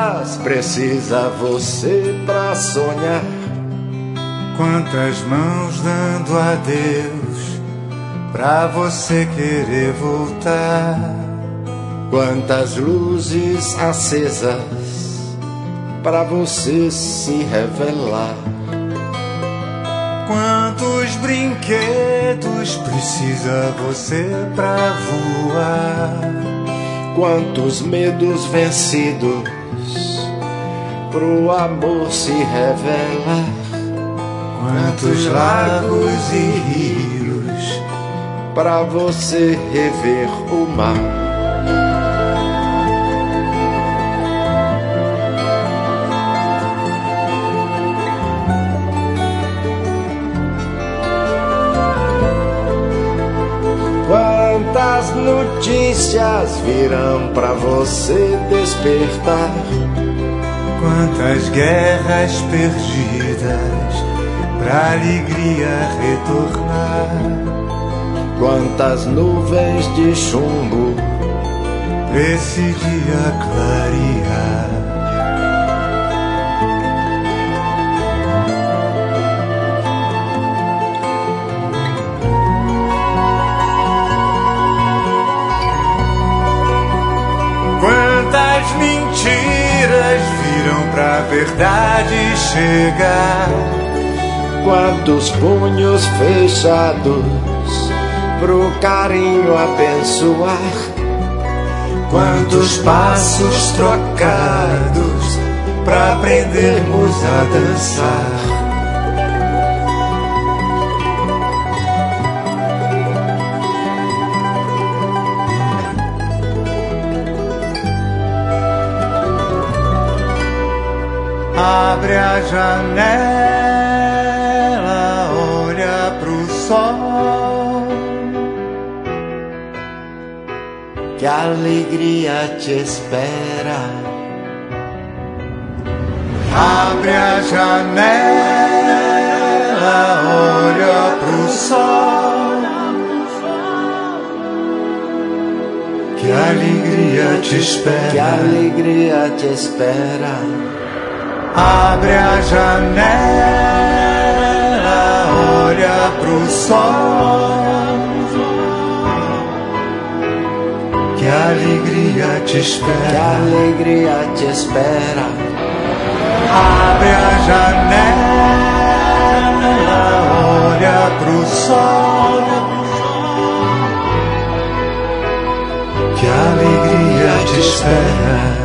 mas precisa você pra sonhar. Quantas mãos dando adeus pra você querer voltar. Quantas luzes acesas pra você se revelar. Quantos brinquedos precisa você pra voar. Quantos medos vencidos pro amor se revelar. Quantos lagos e rios pra você rever o mar. Quantas notícias virão pra você despertar. Quantas guerras perdidas pra alegria retornar. Quantas nuvens de chumbo pra esse dia clarear. Quantas mentiras viram pra verdade chegar. Quantos punhos fechados pro carinho abençoar. Quantos passos trocados pra aprendermos a dançar. Abre a janela, olha pro sol. Que a alegria te espera. Abre a janela, olha pro sol. Que a alegria te espera. Que a alegria te espera. Abre a janela, olha pro sol. Que a alegria te espera. Que a alegria te espera. Abre a janela, olha pro sol. Que a alegria te espera.